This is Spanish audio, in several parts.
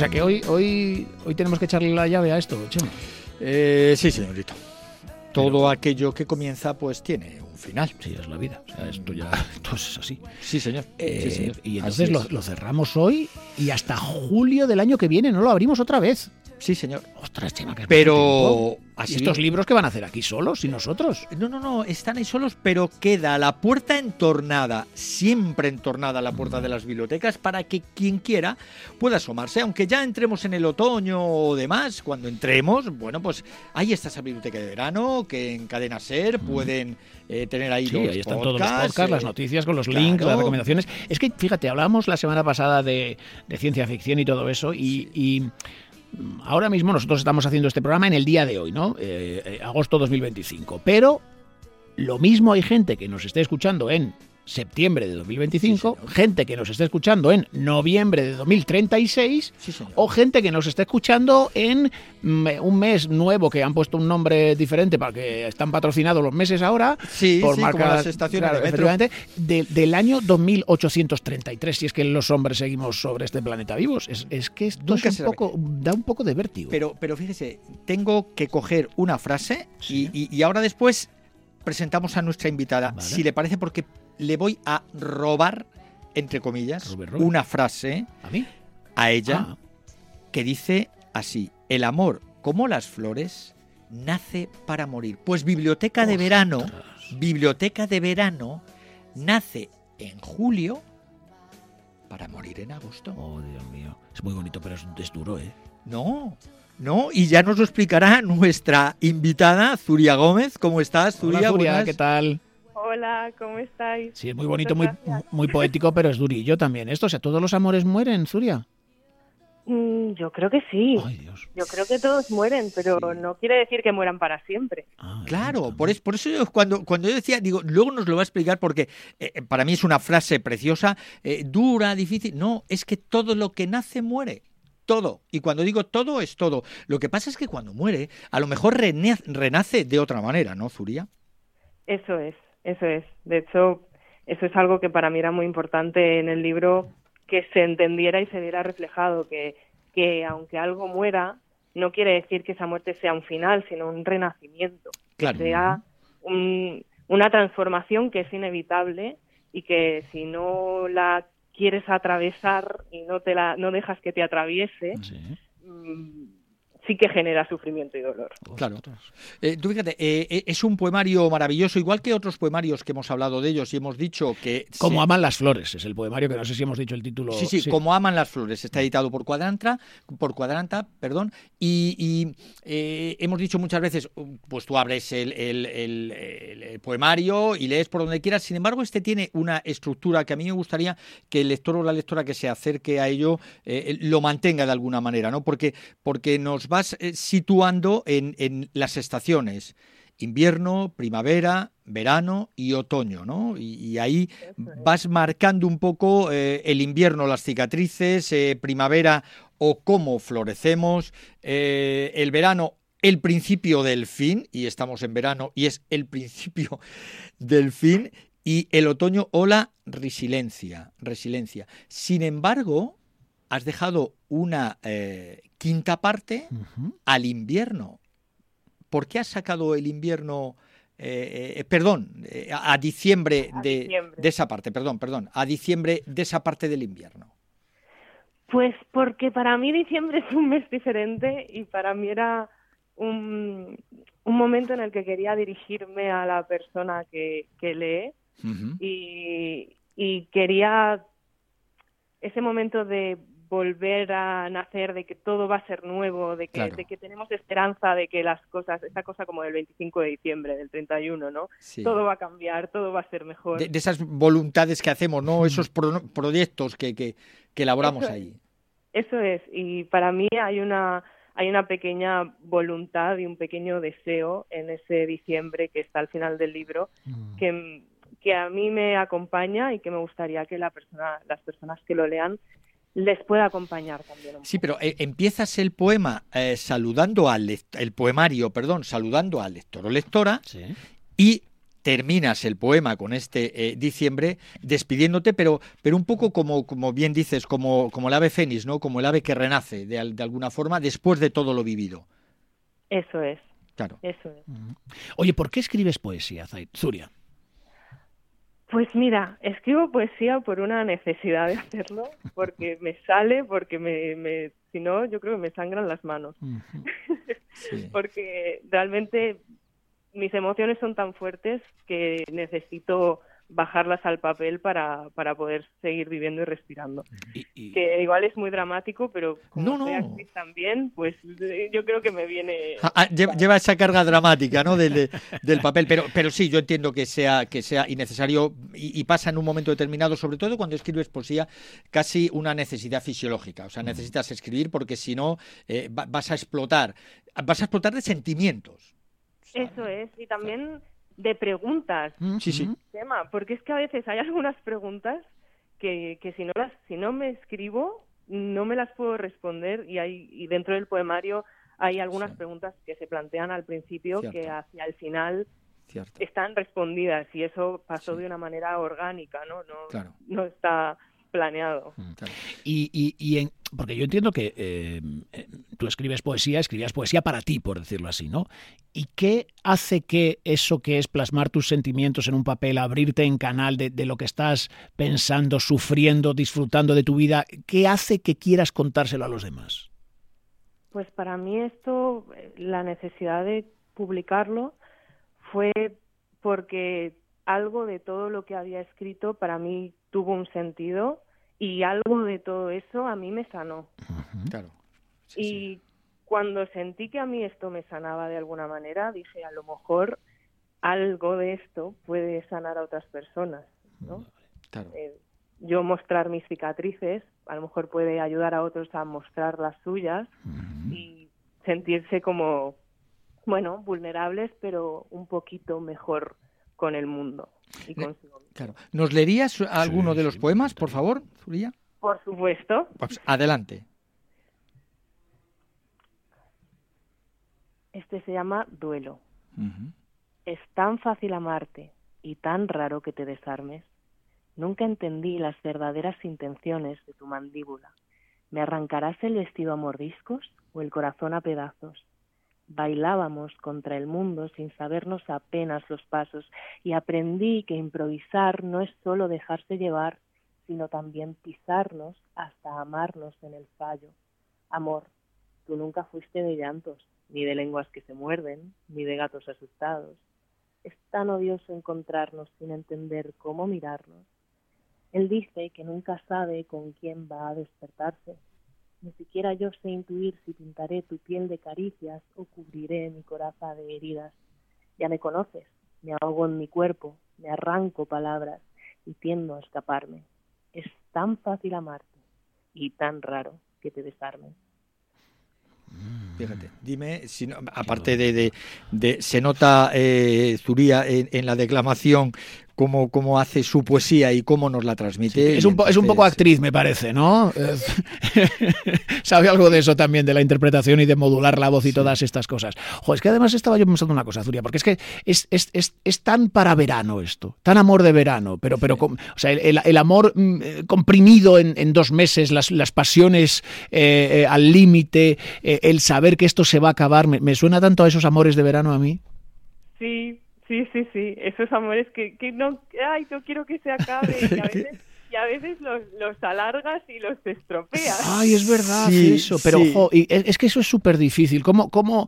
sea que hoy tenemos que echarle la llave a esto, Chema. Sí, señorito. Todo aquello que comienza, pues tiene un final. Sí, es la vida. O sea, esto es así. Sí, señor. Sí, señor. Y entonces lo cerramos hoy y hasta julio del año que viene no lo abrimos otra vez. Sí, señor. Ostras, Chema, que es pero así. ¿Y estos libros qué van a hacer aquí solos y nosotros? No, están ahí solos, pero queda la puerta entornada, siempre entornada la puerta de las bibliotecas para que quien quiera pueda asomarse, aunque ya entremos en el otoño o demás, cuando entremos, bueno, pues ahí está esa biblioteca de verano que en Cadena SER pueden tener ahí ahí están todos los podcasts, las noticias con los links, las recomendaciones. Es que, fíjate, hablábamos la semana pasada de ciencia ficción y todo eso y ahora mismo nosotros estamos haciendo este programa en el día de hoy, ¿no? Agosto 2025. Pero lo mismo hay gente que nos esté escuchando en septiembre de 2025, gente que nos esté escuchando en noviembre de 2036 o gente que nos esté escuchando en un mes nuevo que han puesto un nombre diferente para que están patrocinados los meses ahora por marcas, como las estaciones de metro. Del año 2833, si es que los hombres seguimos sobre este planeta vivos. Es que esto da un poco de vértigo. Pero fíjese, tengo que coger una frase y ahora después presentamos a nuestra invitada, vale, si le parece, porque le voy a robar, entre comillas, una frase a ella que dice así: el amor, como las flores, nace para morir. Pues Biblioteca de Verano nace en julio para morir en agosto. Oh, Dios mío. Es muy bonito, pero es duro, ¿eh? No, y ya nos lo explicará nuestra invitada, Zuria Gómez. ¿Cómo estás, Zuria? Hola, Zuria, buenas. ¿Qué tal? Hola, ¿cómo estáis? Sí, es muy bonito, muy poético, pero es durillo también esto. O sea, ¿todos los amores mueren, Zuria? Yo creo que sí. Ay, Dios. Yo creo que todos mueren, pero no quiere decir que mueran para siempre. Claro, por eso yo, cuando yo decía, digo, luego nos lo va a explicar porque para mí es una frase preciosa, dura, difícil. No, es que todo lo que nace muere. Todo. Y cuando digo todo, es todo. Lo que pasa es que cuando muere, a lo mejor renace de otra manera, ¿no, Zuria? Eso es. De hecho, eso es algo que para mí era muy importante en el libro, que se entendiera y se viera reflejado, que aunque algo muera, no quiere decir que esa muerte sea un final, sino un renacimiento. Claro. Que sea una transformación que es inevitable y que si no la quieres atravesar y no dejas que te atraviese, sí que genera sufrimiento y dolor. Claro. Tú fíjate, es un poemario maravilloso, igual que otros poemarios que hemos hablado de ellos y hemos dicho que... Como aman las flores, es el poemario que no sé si hemos dicho el título. Sí, Como aman las flores. Está editado por Cuadranta, y hemos dicho muchas veces, pues tú abres el poemario y lees por donde quieras. Sin embargo, este tiene una estructura que a mí me gustaría que el lector o la lectora que se acerque a ello lo mantenga de alguna manera, ¿no? Porque nos vas situando en las estaciones: invierno, primavera, verano y otoño, ¿no? Y ahí vas marcando un poco el invierno, las cicatrices, primavera o cómo florecemos, el verano, el principio del fin, y estamos en verano y es el principio del fin, y el otoño o la resiliencia. Sin embargo, has dejado una quinta parte al invierno. ¿Por qué has sacado el invierno, a diciembre de esa parte, a diciembre de esa parte del invierno? Pues porque para mí diciembre es un mes diferente y para mí era un momento en el que quería dirigirme a la persona que lee y quería ese momento de volver a nacer, de que todo va a ser nuevo, de que tenemos esperanza de que las cosas, esta cosa como del 25 de diciembre, del 31, ¿no? Sí. Todo va a cambiar, todo va a ser mejor. De esas voluntades que hacemos, ¿no? Esos proyectos que elaboramos ahí. Eso es, y para mí hay una pequeña voluntad y un pequeño deseo en ese diciembre que está al final del libro, que a mí me acompaña y que me gustaría que las personas que lo lean les pueda acompañar también. Sí, pero empiezas el poema saludando al lector o lectora, y terminas el poema con este diciembre despidiéndote, pero un poco como bien dices, como el ave fénix, ¿no? Como el ave que renace de alguna forma después de todo lo vivido. Eso es. Claro. Eso es. Oye, ¿por qué escribes poesía, Zuria? Pues mira, escribo poesía por una necesidad de hacerlo, porque me sale, porque si no, yo creo que me sangran las manos. Sí. Porque realmente mis emociones son tan fuertes que necesito bajarlas al papel para poder seguir viviendo y respirando. Que igual es muy dramático, pero como soy actriz también, pues yo creo que me viene... Lleva esa carga dramática, ¿no? del papel, pero sí, yo entiendo que sea innecesario y pasa en un momento determinado, sobre todo cuando escribes poesía, casi una necesidad fisiológica. O sea, necesitas escribir porque si no vas a explotar de sentimientos. ¿Sabes? Eso es, y también de preguntas. Sí. Tema, porque es que a veces hay algunas preguntas que si no me escribo no me las puedo responder y dentro del poemario hay algunas preguntas que se plantean al principio que hacia el final están respondidas y eso pasó de una manera orgánica, no está planeado. Claro. Porque yo entiendo que tú escribías poesía para ti, por decirlo así, ¿no? ¿Y qué hace que eso que es plasmar tus sentimientos en un papel, abrirte en canal de lo que estás pensando, sufriendo, disfrutando de tu vida, qué hace que quieras contárselo a los demás? Pues para mí esto, la necesidad de publicarlo fue porque algo de todo lo que había escrito para mí tuvo un sentido y algo de todo eso a mí me sanó. Claro. Sí. Cuando sentí que a mí esto me sanaba de alguna manera, dije, a lo mejor algo de esto puede sanar a otras personas, ¿no? Claro. Yo mostrar mis cicatrices, a lo mejor puede ayudar a otros a mostrar las suyas y sentirse como, bueno, vulnerables, pero un poquito mejor con el mundo y consigo mismo. Claro. ¿Nos leerías alguno de los poemas, por favor, Zuria? Por supuesto. Pues adelante. Este se llama Duelo. Es tan fácil amarte y tan raro que te desarmes. Nunca entendí las verdaderas intenciones de tu mandíbula. ¿Me arrancarás el vestido a mordiscos o el corazón a pedazos? Bailábamos contra el mundo sin sabernos apenas los pasos y aprendí que improvisar no es solo dejarse llevar, sino también pisarnos hasta amarnos en el fallo. Amor, tú nunca fuiste de llantos, ni de lenguas que se muerden, ni de gatos asustados. Es tan odioso encontrarnos sin entender cómo mirarnos. Él dice que nunca sabe con quién va a despertarse. Ni siquiera yo sé intuir si pintaré tu piel de caricias o cubriré mi coraza de heridas. Ya me conoces, me ahogo en mi cuerpo, me arranco palabras y tiendo a escaparme. Es tan fácil amarte y tan raro que te desarmes. Fíjate, dime, si no, aparte de se nota Zuria en la declamación cómo hace su poesía y cómo nos la transmite. Sí, es un poco actriz, me parece, ¿no? Sabe algo de eso también, de la interpretación y de modular la voz y todas estas cosas. Jo, es que además estaba yo pensando una cosa, Zuria, porque es que es tan para verano esto, tan amor de verano, pero o sea, el amor comprimido en 2 meses, las pasiones al límite, el saber que esto se va a acabar, me suena tanto a esos amores de verano a mí. Sí. Esos amores que no quiero que se acabe y a veces los alargas y los estropeas. Ay, es verdad eso, pero jo, es que eso es súper difícil. ¿Cómo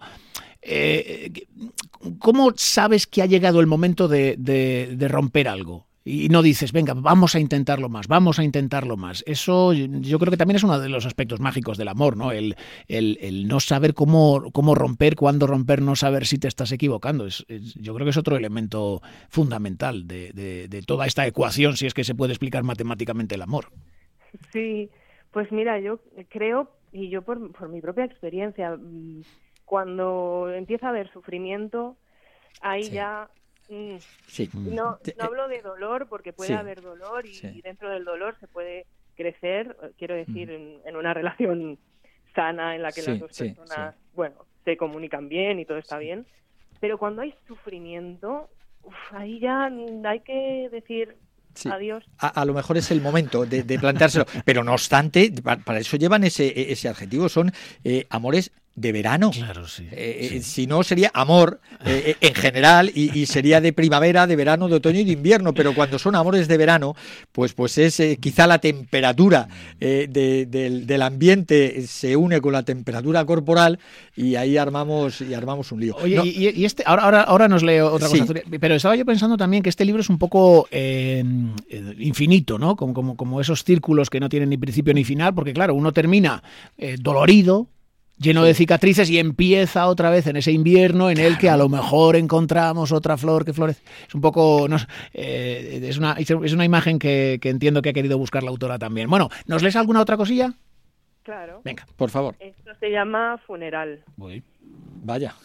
sabes que ha llegado el momento de romper algo? Y no dices, venga, vamos a intentarlo más. Eso yo creo que también es uno de los aspectos mágicos del amor, ¿no? El no saber cómo romper, cuándo romper, no saber si te estás equivocando. Yo creo que es otro elemento fundamental de toda esta ecuación, si es que se puede explicar matemáticamente el amor. Sí, pues mira, yo creo, y yo por mi propia experiencia, cuando empieza a haber sufrimiento, ahí ya... No hablo de dolor porque puede haber dolor y dentro del dolor se puede crecer, quiero decir, en una relación sana en la que las dos personas, bueno, se comunican bien y todo está bien, pero cuando hay sufrimiento ahí ya hay que decir Sí. adiós. A lo mejor es el momento de planteárselo, pero no obstante, para eso llevan ese adjetivo, son amores de verano. Claro, sí. Si no, sería amor en general y sería de primavera, de verano, de otoño y de invierno, pero cuando son amores de verano, pues es quizá la temperatura del ambiente se une con la temperatura corporal y ahí armamos un lío. Oye, No, y este, ahora nos leo otra cosa, Sí. pero estaba yo pensando también que este libro es un poco infinito, ¿no? Como esos círculos que no tienen ni principio ni final, porque claro, uno termina dolorido, lleno de cicatrices y empieza otra vez en ese invierno en el que a lo mejor encontramos otra flor que florece. Es un poco... es una imagen que entiendo que ha querido buscar la autora también. Bueno, ¿nos lees alguna otra cosilla? Claro. Venga. por favor. Esto se llama Funeral. Voy. Vaya.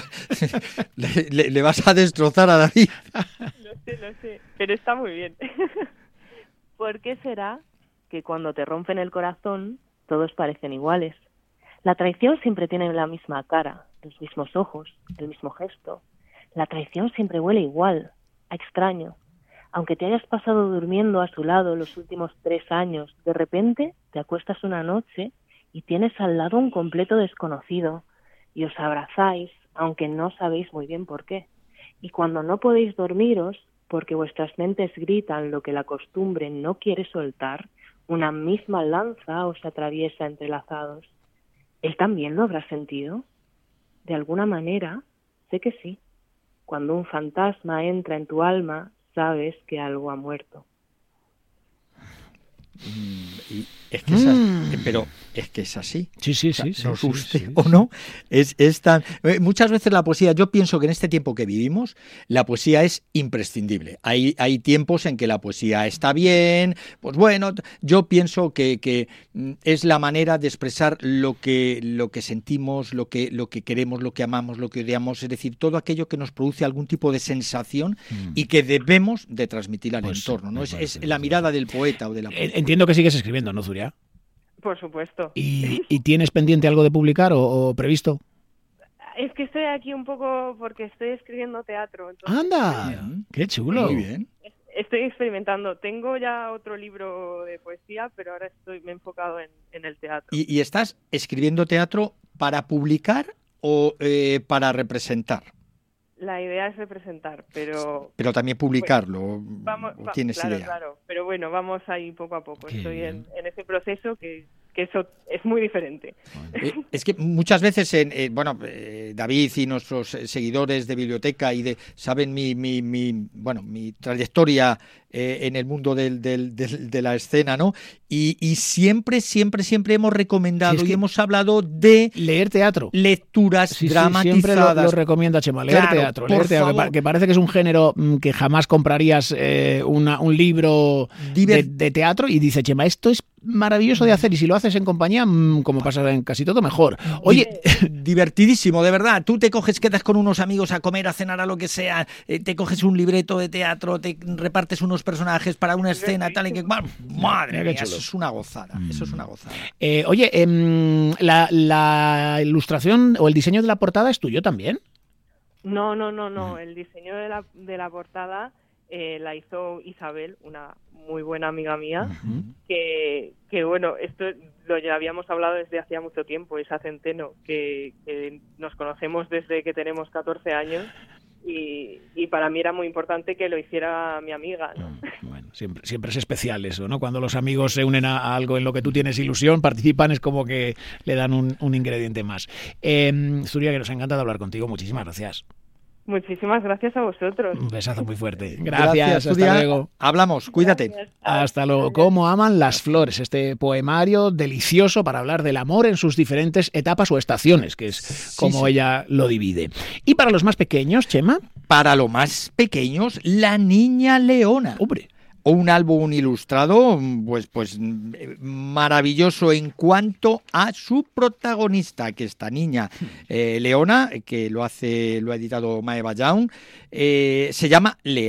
Le vas a destrozar a David. Lo sé, pero está muy bien. ¿Por qué será que cuando te rompen el corazón todos parecen iguales? La traición siempre tiene la misma cara, los mismos ojos, el mismo gesto. La traición siempre huele igual, a extraño. Aunque te hayas pasado durmiendo a su lado los últimos 3 años, de repente te acuestas una noche y tienes al lado un completo desconocido y os abrazáis, aunque no sabéis muy bien por qué. Y cuando no podéis dormiros, porque vuestras mentes gritan lo que la costumbre no quiere soltar, una misma lanza os atraviesa entrelazados. ¿Él también lo habrá sentido? De alguna manera, sé que sí. Cuando un fantasma entra en tu alma, sabes que algo ha muerto. Y es que es así, pero es que es así. Sí, sí, O sea, sí. nos sí, guste sí, o no, es tan... Muchas veces la poesía, yo pienso que en este tiempo que vivimos, la poesía es imprescindible. Hay tiempos en que la poesía está bien, pues bueno, yo pienso que es la manera de expresar lo que sentimos, lo que queremos, lo que amamos, lo que odiamos, es decir, todo aquello que nos produce algún tipo de sensación y que debemos de transmitir al Pues entorno, ¿no? me Es parece la mirada del poeta o de la poeta. Entiendo que sigues escribiendo, ¿no, Zuria? Por supuesto. ¿Y tienes pendiente algo de publicar o previsto? Es que estoy aquí un poco porque estoy escribiendo teatro. Entonces ¡Anda! ¡Qué chulo! Muy bien. estoy experimentando. Tengo ya otro libro de poesía, pero ahora me he enfocado en el teatro. ¿Y estás escribiendo teatro para publicar o para representar? La idea es representar, pero también publicarlo. ¿Tienes claro, idea? Claro, pero bueno, vamos ahí poco a poco. Qué Estoy bien. en ese proceso que eso es muy diferente. Es que muchas veces, David y nuestros seguidores de biblioteca saben mi trayectoria en el mundo de la escena, ¿no? Y siempre hemos recomendado Sí, es que y hemos hablado de leer teatro. lecturas Sí, dramatizadas. siempre lo recomienda Chema, leer Claro, teatro. por favor. Que parece que es un género que jamás comprarías un libro de teatro y dice Chema, esto es maravilloso de hacer y si lo haces en compañía, como pasa en casi todo, mejor. Oye, divertidísimo, de verdad. Tú te quedas con unos amigos a comer, a cenar, a lo que sea, te coges un libreto de teatro, te repartes unos personajes para una escena, tal y que... Madre mía, eso es una gozada, eso es una gozada. Oye, la ilustración o el diseño de la portada es tuyo también. No. El diseño de la portada la hizo Isabel, una muy buena amiga mía, que bueno, esto lo ya habíamos hablado desde hacía mucho tiempo, Isa Centeno, que nos conocemos desde que tenemos 14 años y para mí era muy importante que lo hiciera mi amiga, ¿no? Bueno, siempre es especial eso, ¿no? Cuando los amigos se unen a algo en lo que tú tienes ilusión, participan, es como que le dan un ingrediente más. Zuria, que nos ha encantado hablar contigo, muchísimas gracias. Muchísimas gracias a vosotros. Un besazo muy fuerte. Gracias, hasta Zuria. luego. Hablamos, cuídate. Gracias. Hasta luego. ¿Cómo aman las flores? Este poemario delicioso para hablar del amor en sus diferentes etapas o estaciones, que es como ella lo divide. Y para los más pequeños, Chema. Para los más pequeños, La Niña Leona. Hombre. O un álbum ilustrado, pues maravilloso en cuanto a su protagonista, que esta niña Leona, que lo ha editado Maeva Young, se llama Lea.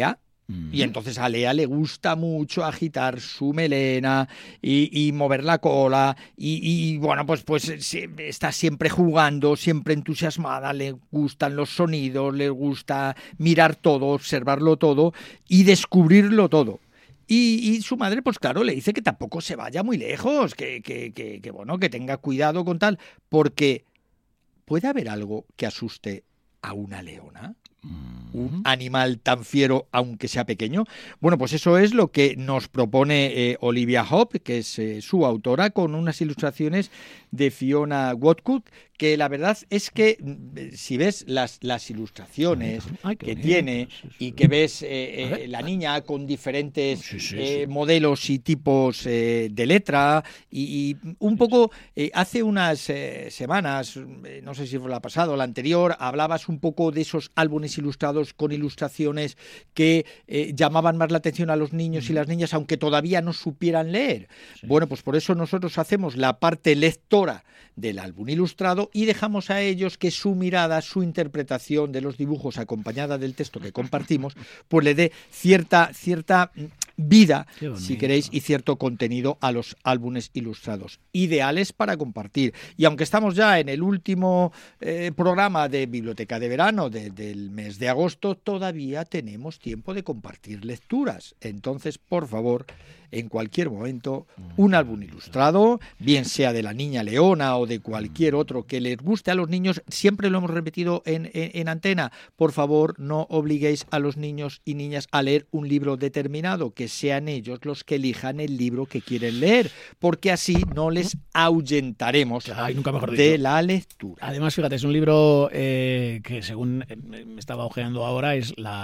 Y entonces a Lea le gusta mucho agitar su melena y mover la cola y bueno, pues está siempre jugando, siempre entusiasmada, le gustan los sonidos, le gusta mirar todo, observarlo todo y descubrirlo todo. Y su madre, pues claro, le dice que tampoco se vaya muy lejos, que bueno, que tenga cuidado con tal, porque ¿puede haber algo que asuste a una leona? ¿Un animal tan fiero aunque sea pequeño? Bueno, pues eso es lo que nos propone Olivia Hope, que es su autora, con unas ilustraciones de Fiona Woodcock, que la verdad es que si ves las ilustraciones que tiene y que ves la niña con diferentes modelos y tipos de letra y un poco hace unas semanas, no sé si fue la pasada o la anterior, hablabas un poco de esos álbumes ilustrados con ilustraciones que llamaban más la atención a los niños y las niñas, aunque todavía no supieran leer. Bueno, pues por eso nosotros hacemos la parte lectora del álbum ilustrado y dejamos a ellos que su mirada, su interpretación de los dibujos acompañada del texto que compartimos, pues le dé cierta vida, si queréis, y cierto contenido a los álbumes ilustrados, ideales para compartir. Y aunque estamos ya en el último programa de Biblioteca de Verano del mes de agosto, todavía tenemos tiempo de compartir lecturas. Entonces, por favor, en cualquier momento, un álbum ilustrado, bien sea de la Niña Leona o de cualquier otro que les guste a los niños, siempre lo hemos repetido en antena, por favor, no obliguéis a los niños y niñas a leer un libro determinado, que sean ellos los que elijan el libro que quieren leer, porque así no les ahuyentaremos de la lectura. Además, fíjate, es un libro que según me estaba ojeando ahora,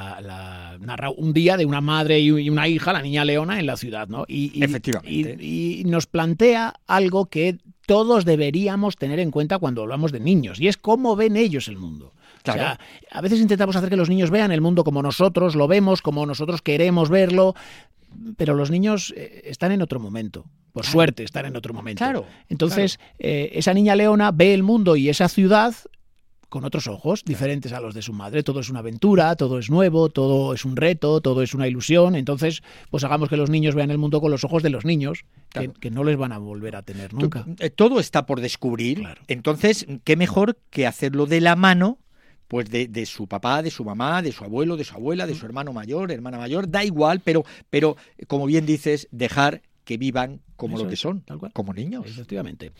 narra un día de una madre y una hija, la Niña Leona, en la ciudad, ¿no? Efectivamente. Y nos plantea algo que todos deberíamos tener en cuenta cuando hablamos de niños, y es cómo ven ellos el mundo. Claro. O sea, a veces intentamos hacer que los niños vean el mundo como nosotros lo vemos, como nosotros queremos verlo, pero los niños están en otro momento. Por suerte están en otro momento. Claro. Entonces, esa Niña Leona ve el mundo y esa ciudad con otros ojos, diferentes a los de su madre. Todo es una aventura, todo es nuevo, todo es un reto, todo es una ilusión. Entonces, pues hagamos que los niños vean el mundo con los ojos de los niños, claro, que no les van a volver a tener nunca. Todo está por descubrir. Claro. Entonces, qué mejor que hacerlo de la mano, pues de su papá, de su mamá, de su abuelo, de su abuela, de su hermano mayor, hermana mayor, da igual, pero como bien dices, dejar que vivan como lo que son, tal cual, como niños. Efectivamente.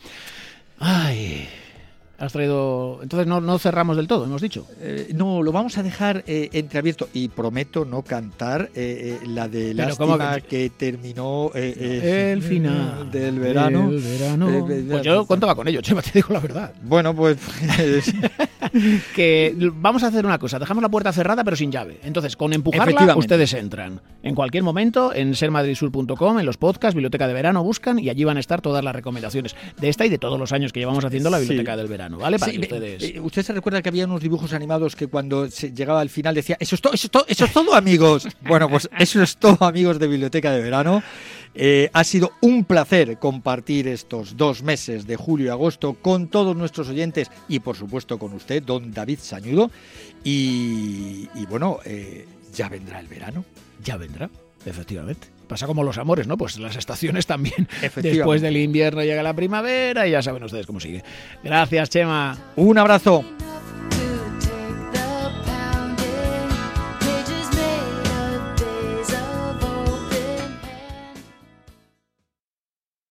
Ay... Has traído... Entonces no cerramos del todo, hemos dicho. No, lo vamos a dejar entreabierto y prometo no cantar la de Lástima que terminó el final del verano. Pues yo contaba con ello, Chema, te digo la verdad. Bueno, pues... que vamos a hacer una cosa, dejamos la puerta cerrada pero sin llave. Entonces, con empujarla, ustedes entran. En cualquier momento, en sermadridsur.com, en los podcasts, Biblioteca de Verano, buscan y allí van a estar todas las recomendaciones de esta y de todos los años que llevamos haciendo la Biblioteca del Verano. ¿Vale? Para que ustedes... ¿Usted se recuerda que había unos dibujos animados que cuando se llegaba al final decía eso es todo, amigos? Bueno, pues eso es todo, amigos de Biblioteca de Verano. Ha sido un placer compartir estos 2 meses de julio y agosto con todos nuestros oyentes y por supuesto con usted, don David Sañudo. Y bueno, ya vendrá el verano. Ya vendrá, efectivamente. Pasa como los amores, ¿no? Pues las estaciones también. Después del invierno llega la primavera y ya saben ustedes cómo sigue. Gracias, Chema. Un abrazo.